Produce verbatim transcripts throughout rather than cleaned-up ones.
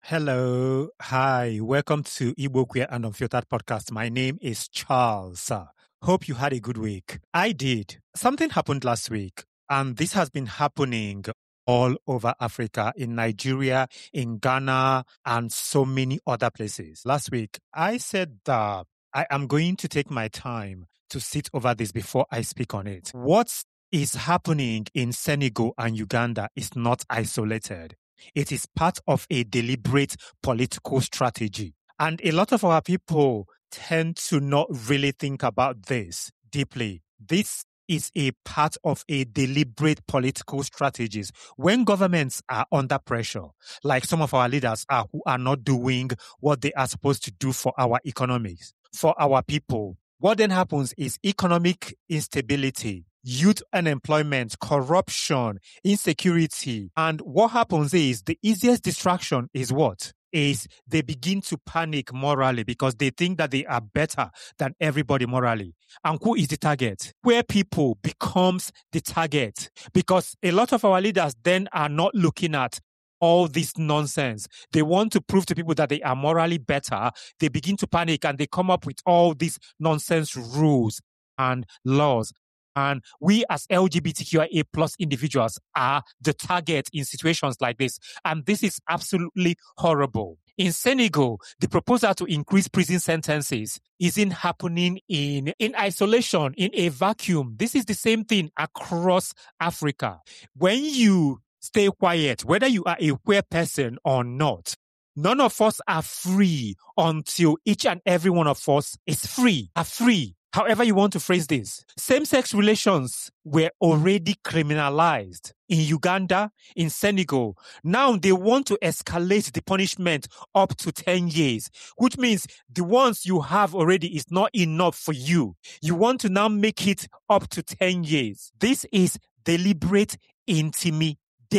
Hello. Hi. Welcome to Igbo Queer and Unfiltered Podcast. My name is Charles. Hope you had a good week. I did. Something happened last week, and this has been happening all over Africa, in Nigeria, in Ghana, and so many other places. Last week, I said that I am going to take my time to sit over this before I speak on it. What is happening in Senegal and Uganda is not isolated. It is part of a deliberate political strategy. And a lot of our people tend to not really think about this deeply. This is a part of a deliberate political strategies. When governments are under pressure, like some of our leaders are, who are not doing what they are supposed to do for our economies, for our people, what then happens is economic instability, youth unemployment, corruption, insecurity. And what happens is the easiest distraction is what? Is they begin to panic morally because they think that they are better than everybody morally. And who is the target? Where people becomes the target. Because a lot of our leaders then are not looking at all this nonsense. They want to prove to people that they are morally better. They begin to panic and they come up with all these nonsense rules and laws. And we as L G B T Q I A plus individuals are the target in situations like this. And this is absolutely horrible. In Senegal, the proposal to increase prison sentences isn't happening in, in isolation, in a vacuum. This is the same thing across Africa. When you stay quiet, whether you are a queer person or not, none of us are free until each and every one of us is free, are free. However you want to phrase this. Same-sex relations were already criminalized in Uganda, in Senegal. Now they want to escalate the punishment up to ten years, which means the ones you have already is not enough for you. You want to now make it up to ten years. This is deliberate intimidation.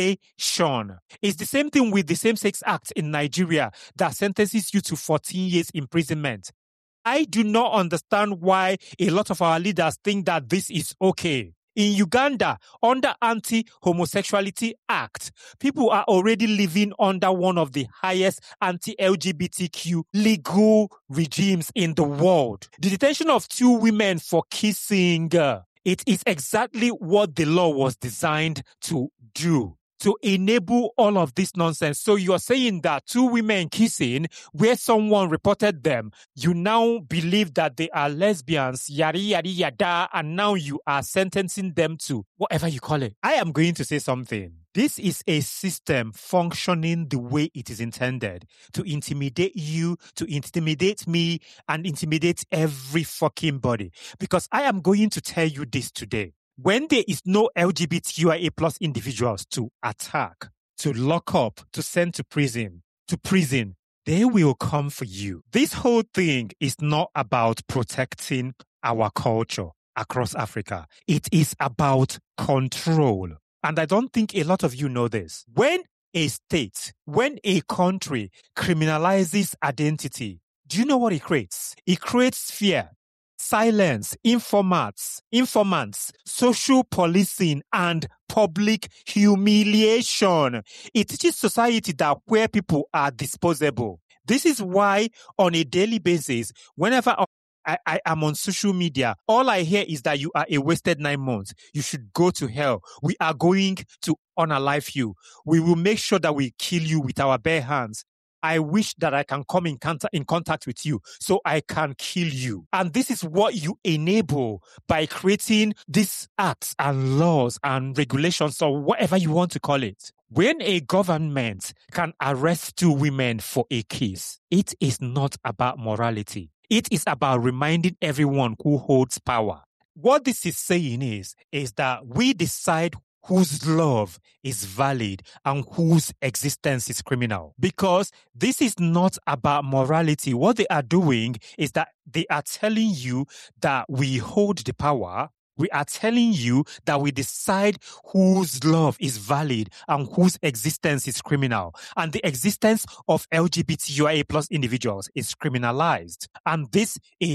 It's the same thing with the Same-Sex Act in Nigeria that sentences you to fourteen years imprisonment. I do not understand why a lot of our leaders think that this is okay. In Uganda, under Anti-Homosexuality Act, people are already living under one of the highest anti-L G B T Q legal regimes in the world. The detention of two women for kissing, uh, it is exactly what the law was designed to do. To enable all of this nonsense. So you're saying that two women kissing where someone reported them, you now believe that they are lesbians, yada, yada, yada, and now you are sentencing them to whatever you call it. I am going to say something. This is a system functioning the way it is intended to intimidate you, to intimidate me, and intimidate every fucking body. Because I am going to tell you this today. When there is no L G B T Q I A plus individuals to attack, to lock up, to send to prison, to prison, they will come for you. This whole thing is not about protecting our culture across Africa. It is about control. And I don't think a lot of you know this. When a state, when a country criminalizes identity, do you know what it creates? It creates fear. Silence, informants, informants, social policing, and public humiliation. It teaches society that queer people are disposable. This is why on a daily basis, whenever I, I am on social media, all I hear is that you are a wasted nine months. You should go to hell. We are going to unalive you. We will make sure that we kill you with our bare hands. I wish that I can come in contact, in contact with you so I can kill you. And this is what you enable by creating these acts and laws and regulations or whatever you want to call it. When a government can arrest two women for a kiss, it is not about morality. It is about reminding everyone who holds power. What this is saying is, is that we decide whose love is valid and whose existence is criminal. Because this is not about morality. What they are doing is that they are telling you that we hold the power. We are telling you that we decide whose love is valid and whose existence is criminal. And the existence of L G B T Q I A plus individuals is criminalized. And this is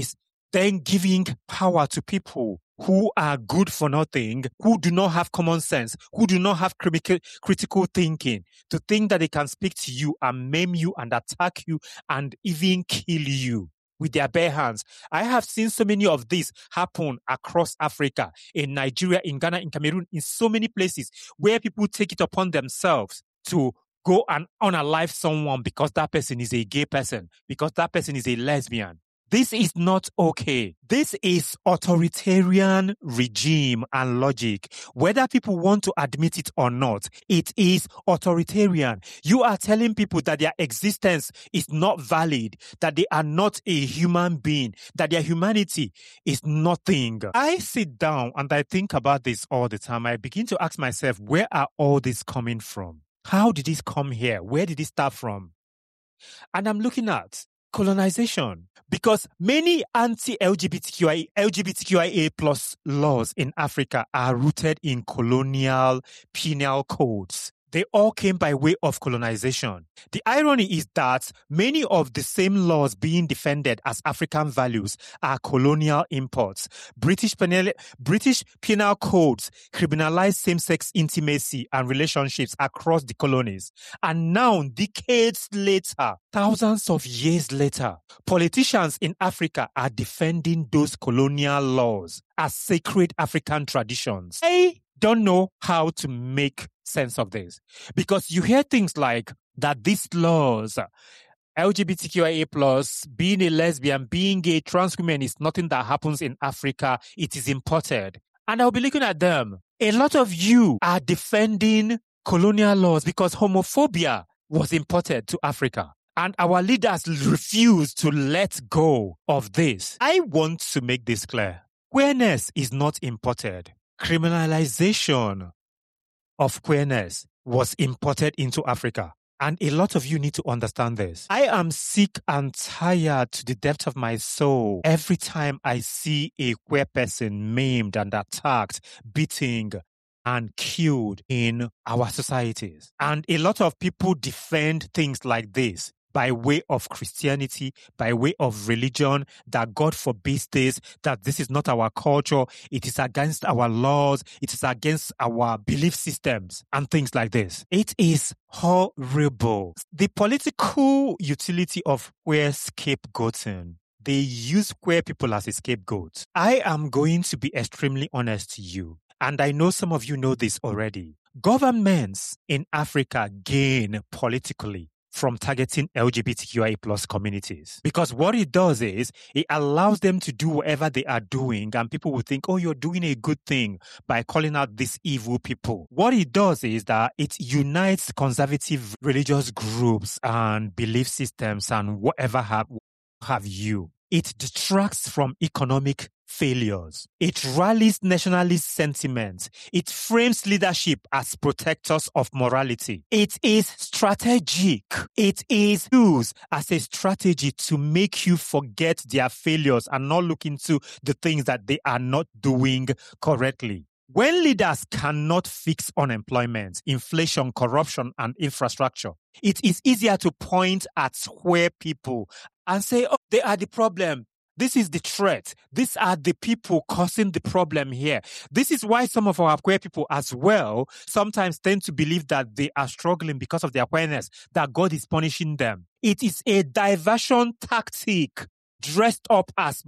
then giving power to people who are good for nothing, who do not have common sense, who do not have critical, critical thinking, to think that they can speak to you and maim you and attack you and even kill you with their bare hands. I have seen so many of these happen across Africa, in Nigeria, in Ghana, in Cameroon, in so many places where people take it upon themselves to go and unalive someone because that person is a gay person, because that person is a lesbian. This is not okay. This is authoritarian regime and logic. Whether people want to admit it or not, it is authoritarian. You are telling people that their existence is not valid, that they are not a human being, that their humanity is nothing. I sit down and I think about this all the time. I begin to ask myself, where are all this coming from? How did this come here? Where did it start from? And I'm looking at colonization, because many anti-L G B T Q I, L G B T Q I A plus laws in Africa are rooted in colonial penal codes. They all came by way of colonization. The irony is that many of the same laws being defended as African values are colonial imports. British penal, British penal codes criminalize same-sex intimacy and relationships across the colonies. And now, decades later, thousands of years later, politicians in Africa are defending those colonial laws as sacred African traditions. I don't know how to make sense of this, because you hear things like that these laws, L G B T Q I A plus, being a lesbian, being gay, trans women is nothing that happens in Africa. It is imported. And I'll be looking at them. A lot of you are defending colonial laws because homophobia was imported to Africa. And our leaders refuse to let go of this. I want to make this clear. Queerness is not imported. Criminalization of queerness was imported into Africa. And a lot of you need to understand this. I am sick and tired to the depth of my soul every time I see a queer person maimed and attacked, beaten, and killed in our societies. And a lot of people defend things like this by way of Christianity, by way of religion, that God forbids this, that this is not our culture, it is against our laws, it is against our belief systems, and things like this. It is horrible. The political utility of queer scapegoating. They use queer people as a scapegoat. I am going to be extremely honest to you, and I know some of you know this already. Governments in Africa gain politically from targeting L G B T Q I A plus communities. Because what it does is, it allows them to do whatever they are doing, and people will think, oh, you're doing a good thing by calling out these evil people. What it does is that it unites conservative religious groups and belief systems and whatever have, have you. It detracts from economic failures. It rallies nationalist sentiments. It frames leadership as protectors of morality. It is strategic. It is used as a strategy to make you forget their failures and not look into the things that they are not doing correctly. When leaders cannot fix unemployment, inflation, corruption, and infrastructure, it is easier to point at queer people and say, oh, they are the problem. This is the threat. These are the people causing the problem here. This is why some of our queer people as well sometimes tend to believe that they are struggling because of their queerness, that God is punishing them. It is a diversion tactic dressed up as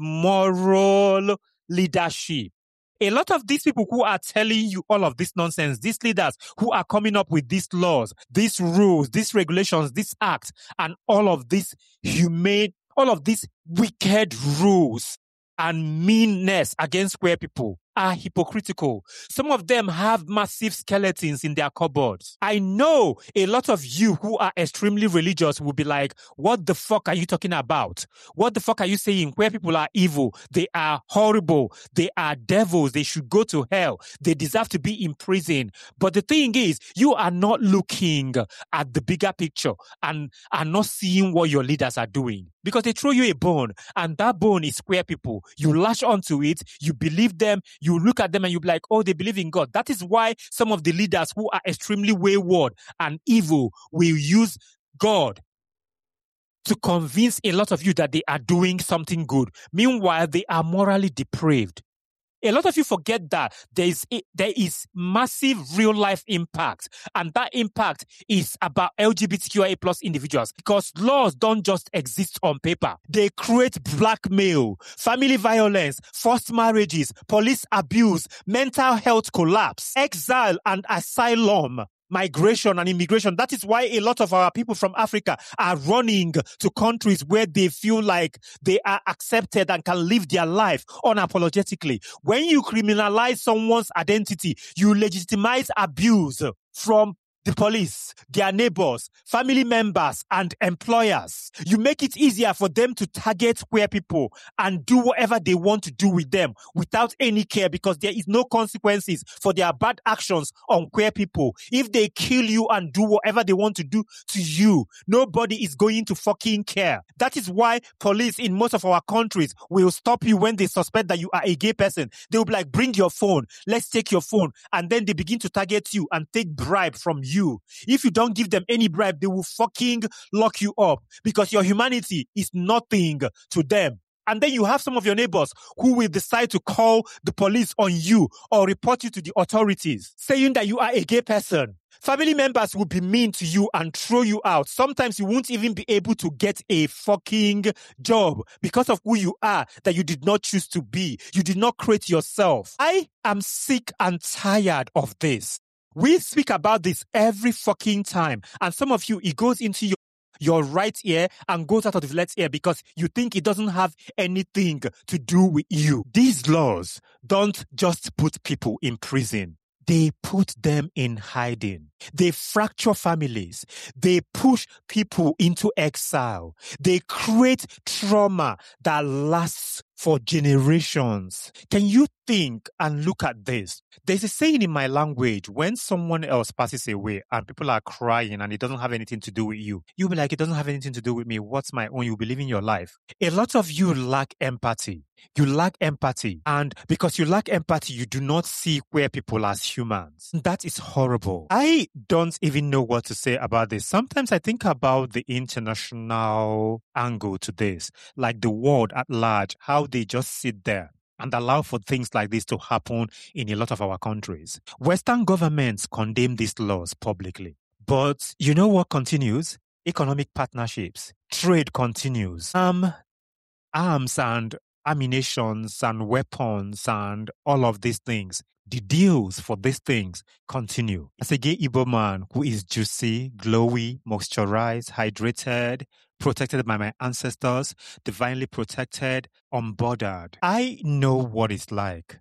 moral leadership. A lot of these people who are telling you all of this nonsense, these leaders who are coming up with these laws, these rules, these regulations, this act, and all of this humane, all of these wicked rules and meanness against queer people are hypocritical. Some of them have massive skeletons in their cupboards. I know a lot of you who are extremely religious will be like, what the fuck are you talking about? What the fuck are you saying? Queer people are evil. They are horrible. They are devils. They should go to hell. They deserve to be in prison. But the thing is, you are not looking at the bigger picture and are not seeing what your leaders are doing. Because they throw you a bone, and that bone is queer people. You latch onto it, you believe them, you look at them and you be like, oh, they believe in God. That is why some of the leaders who are extremely wayward and evil will use God to convince a lot of you that they are doing something good. Meanwhile, they are morally depraved. A lot of you forget that there is a, there is massive real life impact, and that impact is about L G B T Q I A plus individuals, because laws don't just exist on paper. They create blackmail, family violence, forced marriages, police abuse, mental health collapse, exile and asylum, migration and immigration. That is why a lot of our people from Africa are running to countries where they feel like they are accepted and can live their life unapologetically. When you criminalize someone's identity, you legitimize abuse from the police, their neighbors, family members, and employers. You make it easier for them to target queer people and do whatever they want to do with them without any care, because there is no consequences for their bad actions on queer people. If they kill you and do whatever they want to do to you, nobody is going to fucking care. That is why police in most of our countries will stop you when they suspect that you are a gay person. They will be like, bring your phone, let's take your phone. And then they begin to target you and take bribe from you. You. If you don't give them any bribe, they will fucking lock you up, because your humanity is nothing to them. And then you have some of your neighbors who will decide to call the police on you or report you to the authorities, saying that you are a gay person. Family members will be mean to you and throw you out. Sometimes you won't even be able to get a fucking job because of who you are, that you did not choose to be. You did not create yourself. I am sick and tired of this. We speak about this every fucking time. And some of you, it goes into your, your right ear and goes out of the left ear because you think it doesn't have anything to do with you. These laws don't just put people in prison. They put them in hiding. They fracture families. They push people into exile. They create trauma that lasts for generations. Can you think and look at this? There's a saying in my language, when someone else passes away and people are crying and it doesn't have anything to do with you, you'll be like, it doesn't have anything to do with me. What's my own? You'll be living your life. A lot of you lack empathy. You lack empathy. And because you lack empathy, you do not see queer people as humans. That is horrible. I don't even know what to say about this. Sometimes I think about the international angle to this, like the world at large, how they just sit there and allow for things like this to happen in a lot of our countries. Western governments condemn these laws publicly. But you know what continues? Economic partnerships. Trade continues. Um, arms and ammunitions and weapons and all of these things. The deals for these things continue. As a gay Igbo man who is juicy, glowy, moisturized, hydrated, protected by my ancestors, divinely protected, unbordered, I know what it's like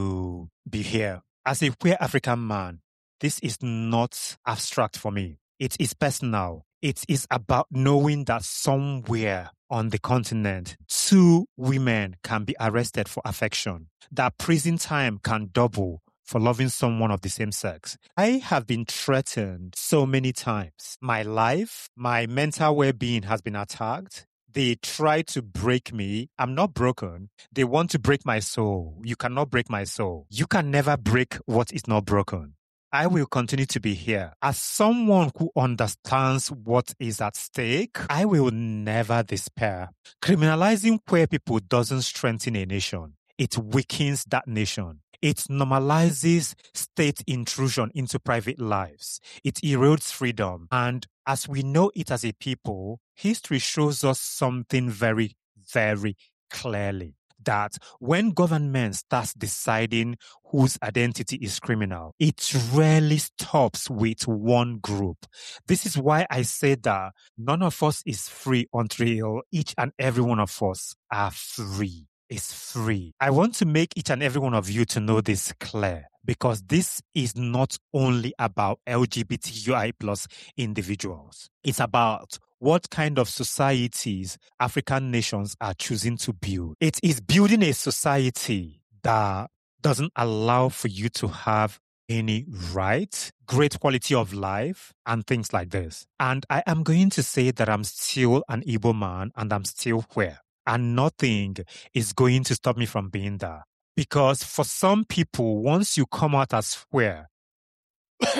to be here. As a queer African man, this is not abstract for me. It is personal. It is about knowing that somewhere on the continent, two women can be arrested for affection, that prison time can double for loving someone of the same sex. I have been threatened so many times. My life, my mental well-being has been attacked. They try to break me. I'm not broken. They want to break my soul. You cannot break my soul. You can never break what is not broken. I will continue to be here. As someone who understands what is at stake, I will never despair. Criminalizing queer people doesn't strengthen a nation. It weakens that nation. It normalizes state intrusion into private lives. It erodes freedom. And as we know it as a people, history shows us something very, very clearly. That when government starts deciding whose identity is criminal, it rarely stops with one group. This is why I say that none of us is free until each and every one of us are free. Is free. I want to make each and every one of you to know this clear, because this is not only about L G B T Q I plus individuals. It's about what kind of societies African nations are choosing to build. It is building a society that doesn't allow for you to have any right, great quality of life, and things like this. And I am going to say that I'm still an Igbo man and I'm still queer. And nothing is going to stop me from being there. Because for some people, once you come out as queer,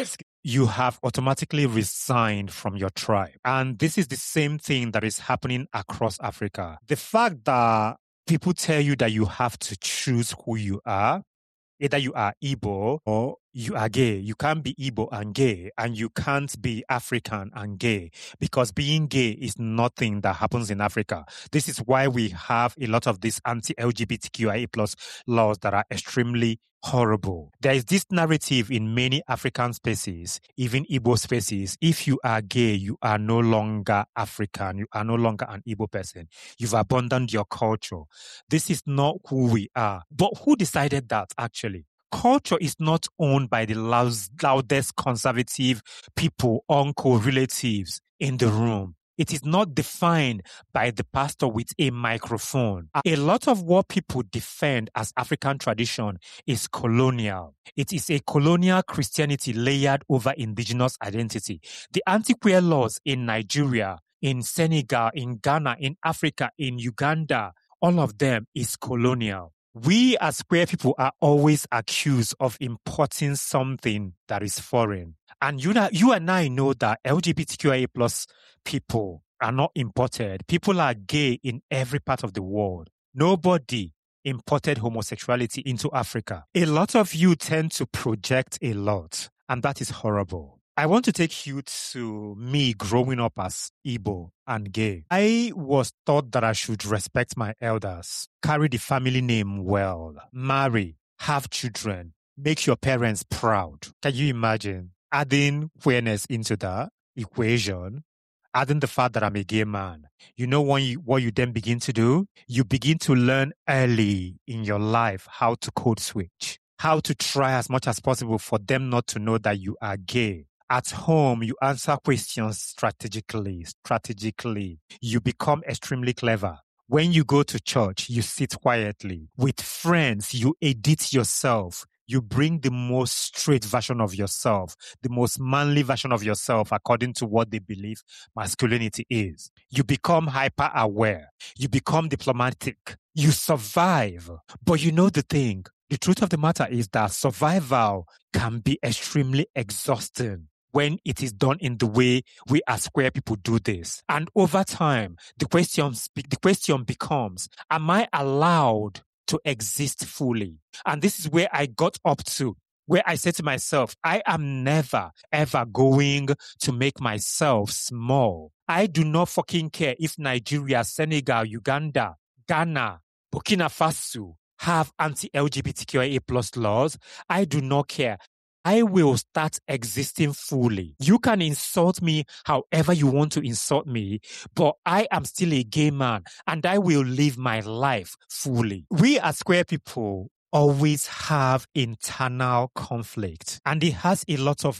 you have automatically resigned from your tribe. And this is the same thing that is happening across Africa. The fact that people tell you that you have to choose who you are, either you are Igbo or you are gay. You can't be Igbo and gay, and you can't be African and gay, because being gay is nothing that happens in Africa. This is why we have a lot of these anti-L G B T Q I A plus laws that are extremely horrible. There is this narrative in many African spaces, even Igbo spaces. If you are gay, you are no longer African. You are no longer an Igbo person. You've abandoned your culture. This is not who we are. But who decided that, actually? Culture is not owned by the loudest conservative people, uncle, relatives in the room. It is not defined by the pastor with a microphone. A lot of what people defend as African tradition is colonial. It is a colonial Christianity layered over indigenous identity. The anti-queer laws in Nigeria, in Senegal, in Ghana, in Africa, in Uganda, all of them is colonial. We as queer people are always accused of importing something that is foreign. And you, you and I know that L G B T Q I A plus people are not imported. People are gay in every part of the world. Nobody imported homosexuality into Africa. A lot of you tend to project a lot, and that is horrible. I want to take you to me growing up as Igbo and gay. I was taught that I should respect my elders, carry the family name well, marry, have children, make your parents proud. Can you imagine adding queerness into that equation? Adding the fact that I'm a gay man. You know what you, what you then begin to do? You begin to learn early in your life how to code switch, how to try as much as possible for them not to know that you are gay. At home, you answer questions strategically, strategically. You become extremely clever. When you go to church, you sit quietly. With friends, you edit yourself. You bring the most straight version of yourself, the most manly version of yourself according to what they believe masculinity is. You become hyper aware. You become diplomatic. You survive. But you know the thing, the truth of the matter is that survival can be extremely exhausting when it is done in the way we as queer people do this. And over time, the question, the question becomes, am I allowed to exist fully? And this is where I got up to, where I said to myself, I am never, ever going to make myself small. I do not fucking care if Nigeria, Senegal, Uganda, Ghana, Burkina Faso have anti-L G B T Q I A plus laws. I do not care. I will start existing fully. You can insult me however you want to insult me, but I am still a gay man and I will live my life fully. We as queer people always have internal conflict, and it has a lot of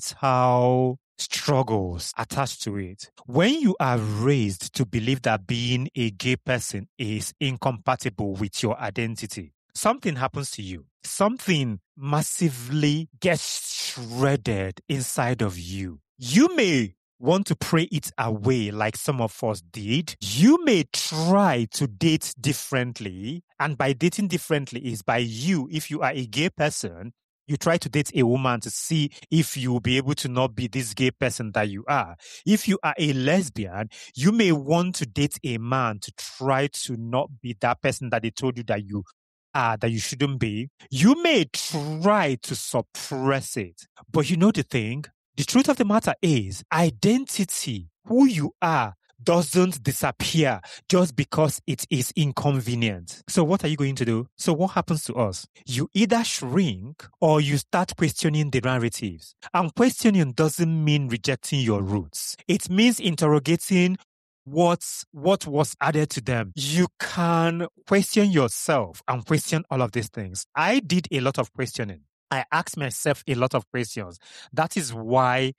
mental struggles attached to it. When you are raised to believe that being a gay person is incompatible with your identity, something happens to you. Something massively gets shredded inside of you. You may want to pray it away like some of us did. You may try to date differently. And by dating differently is by you, if you are a gay person, you try to date a woman to see if you will be able to not be this gay person that you are. If you are a lesbian, you may want to date a man to try to not be that person that they told you that you are, that you shouldn't be. You may try to suppress it. But you know the thing? The truth of the matter is, identity, who you are, doesn't disappear just because it is inconvenient. So what are you going to do? So what happens to us? You either shrink or you start questioning the narratives. And questioning doesn't mean rejecting your roots. It means interrogating what, what was added to them. You can question yourself and question all of these things. I did a lot of questioning. I asked myself a lot of questions. That is why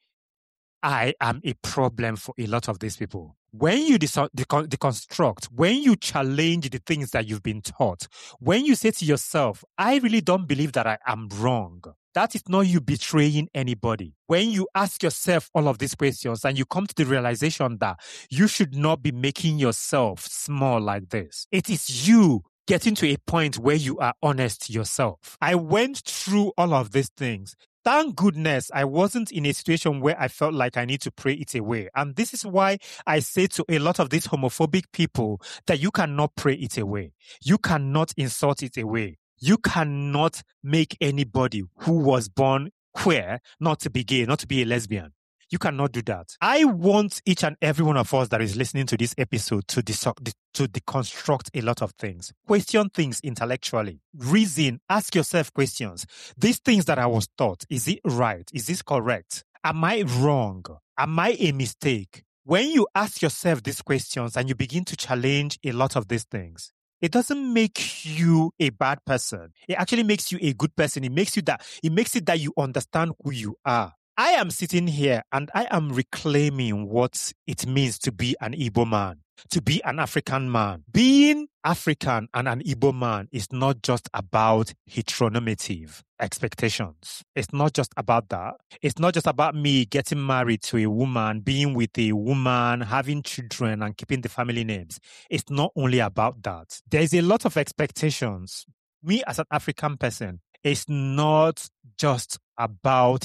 I am a problem for a lot of these people. When you dis- decon- deconstruct, when you challenge the things that you've been taught, when you say to yourself, I really don't believe that I am wrong, that is not you betraying anybody. When you ask yourself all of these questions and you come to the realization that you should not be making yourself small like this, it is you getting to a point where you are honest to yourself. I went through all of these things. Thank goodness I wasn't in a situation where I felt like I need to pray it away. And this is why I say to a lot of these homophobic people that you cannot pray it away. You cannot insult it away. You cannot make anybody who was born queer not to be gay, not to be a lesbian. You cannot do that. I want each and every one of us that is listening to this episode to, dis- to deconstruct a lot of things. Question things intellectually. Reason. Ask yourself questions. These things that I was taught, is it right? Is this correct? Am I wrong? Am I a mistake? When you ask yourself these questions and you begin to challenge a lot of these things, it doesn't make you a bad person. It actually makes you a good person. It makes you that, it makes it that you understand who you are. I am sitting here and I am reclaiming what it means to be an Igbo man, to be an African man. Being African and an Igbo man is not just about heteronormative expectations. It's not just about that. It's not just about me getting married to a woman, being with a woman, having children and keeping the family names. It's not only about that. There's a lot of expectations. Me as an African person, it's not just about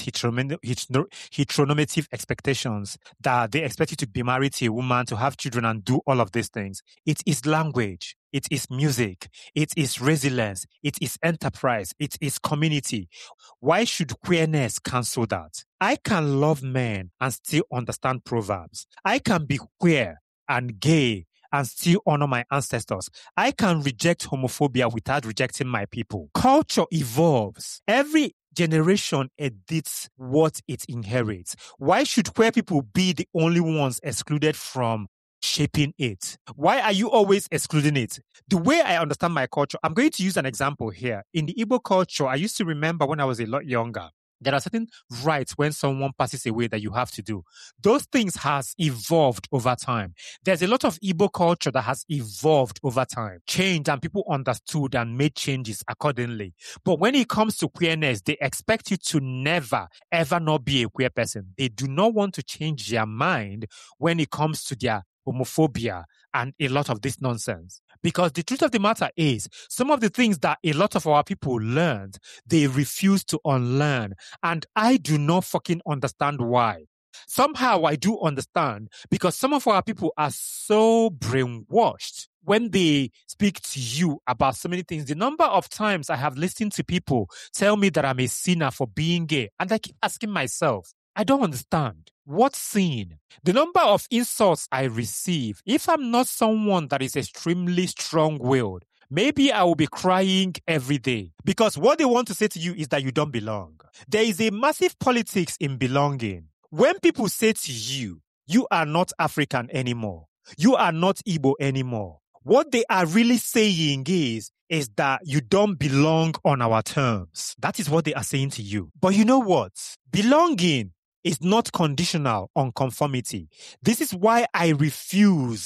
heteronormative expectations that they expect you to be married to a woman, to have children and do all of these things. It is language. It is music. It is resilience. It is enterprise. It is community. Why should queerness cancel that? I can love men and still understand proverbs. I can be queer and gay and still honor my ancestors. I can reject homophobia without rejecting my people. Culture evolves. Every generation edits what it inherits. Why should queer people be the only ones excluded from shaping it? Why are you always excluding it? The way I understand my culture, I'm going to use an example here. In the Igbo culture, I used to remember when I was a lot younger, there are certain rights when someone passes away that you have to do. Those things has evolved over time. There's a lot of Igbo culture that has evolved over time, changed, and people understood and made changes accordingly. But when it comes to queerness, they expect you to never, ever not be a queer person. They do not want to change their mind when it comes to their homophobia and a lot of this nonsense. Because the truth of the matter is, some of the things that a lot of our people learned, they refuse to unlearn. And I do not fucking understand why. Somehow I do understand, because some of our people are so brainwashed when they speak to you about so many things. The number of times I have listened to people tell me that I'm a sinner for being gay, and I keep asking myself, I don't understand. What sin? The number of insults I receive, if I'm not someone that is extremely strong-willed, maybe I will be crying every day, because what they want to say to you is that you don't belong. There is a massive politics in belonging. When people say to you, you are not African anymore, you are not Igbo anymore, what they are really saying is, is that you don't belong on our terms. That is what they are saying to you. But you know what? Belonging is not conditional on conformity. This is why I refuse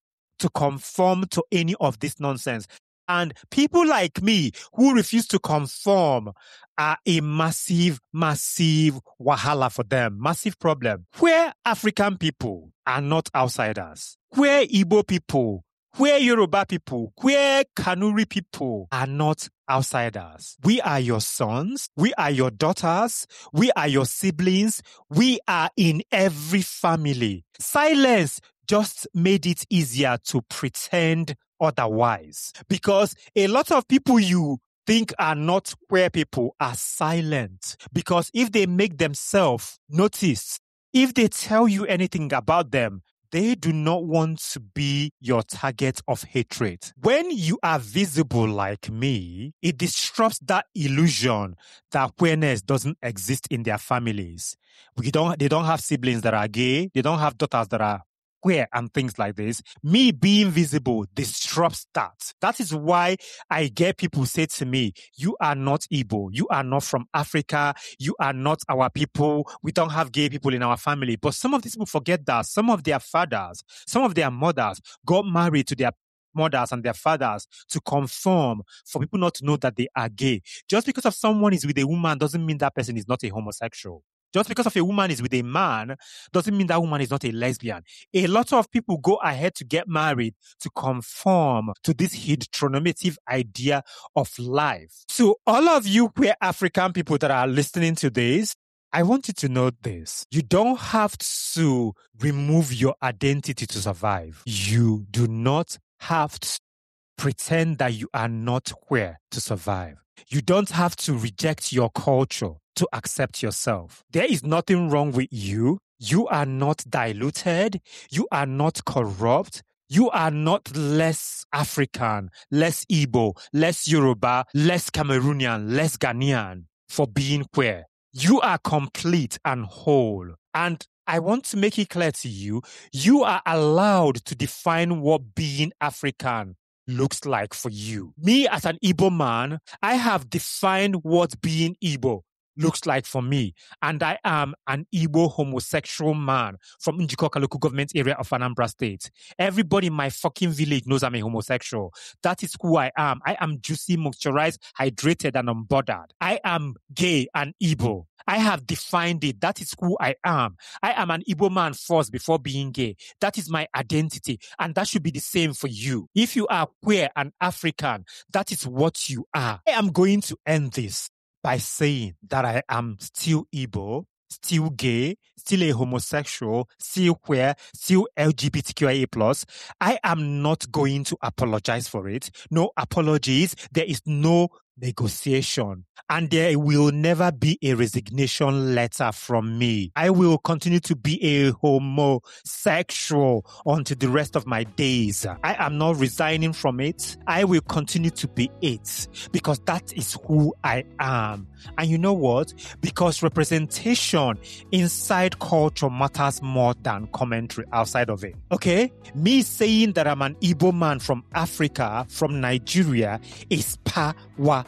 to conform to any of this nonsense. And people like me who refuse to conform are a massive, massive wahala for them. Massive problem. Where African people are not outsiders. Where Igbo people, where Yoruba people, where Kanuri people are not outsiders. We are your sons. We are your daughters. We are your siblings. We are in every family. Silence just made it easier to pretend otherwise. Because a lot of people you think are not queer people are silent. Because if they make themselves notice, if they tell you anything about them, they do not want to be your target of hatred. When you are visible like me, it disrupts that illusion that queerness doesn't exist in their families. We don't, they don't have siblings that are gay. They don't have daughters that are queer and things like this. Me being visible disrupts that. That is why I get people say to me, you are not Igbo, you are not from Africa, you are not our people, we don't have gay people in our family. But some of these people forget that some of their fathers, some of their mothers got married to their mothers and their fathers to conform for people not to know that they are gay. Just because of someone is with a woman doesn't mean that person is not a homosexual. Just because of a woman is with a man doesn't mean that woman is not a lesbian. A lot of people go ahead to get married to conform to this heteronormative idea of life. So all of you queer African people that are listening to this, I want you to know this. You don't have to remove your identity to survive. You do not have to pretend that you are not queer to survive. You don't have to reject your culture to accept yourself. There is nothing wrong with you. You are not diluted. You are not corrupt. You are not less African, less Igbo, less Yoruba, less Cameroonian, less Ghanaian for being queer. You are complete and whole. And I want to make it clear to you, you are allowed to define what being African looks like for you. Me as an Igbo man, I have defined what being Igbo looks like for me. And I am an Igbo homosexual man from Njikoka local government area of Anambra State. Everybody in my fucking village knows I'm a homosexual. That is who I am. I am juicy, moisturized, hydrated, and unbothered. I am gay and Igbo. I have defined it. That is who I am. I am an Igbo man first before being gay. That is my identity. And that should be the same for you. If you are queer and African, that is what you are. I am going to end this by saying that I am still Igbo, still gay, still a homosexual, still queer, still L G B T Q I A plus. I am not going to apologize for it. No apologies. There is no negotiation. And there will never be a resignation letter from me. I will continue to be a homosexual until the rest of my days. I am not resigning from it. I will continue to be it because that is who I am. And you know what? Because representation inside culture matters more than commentary outside of it. Okay? Me saying that I'm an Igbo man from Africa, from Nigeria, is powerful.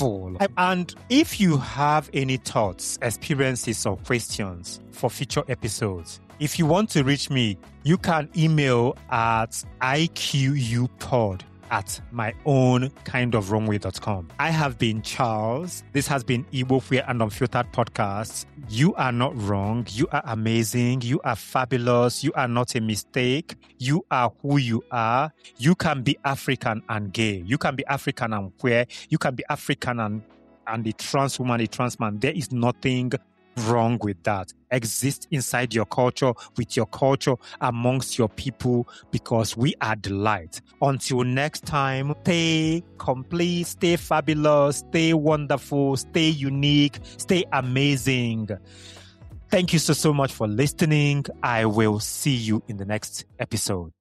And if you have any thoughts, experiences, or questions for future episodes, if you want to reach me, you can email at I Q U pod at my own kind of wrong way dot com. I have been Charles. This has been Igbo Queer and Unfiltered Podcast. You are not wrong. You are amazing. You are fabulous. You are not a mistake. You are who you are. You can be African and gay. You can be African and queer. You can be African and, and a trans woman, a trans man. There is nothing wrong with that. Exist inside your culture, with your culture, amongst your people, because we are the light. Until next time, stay complete, stay fabulous, stay wonderful, stay unique, stay amazing. Thank you so, so much for listening. I will see you in the next episode.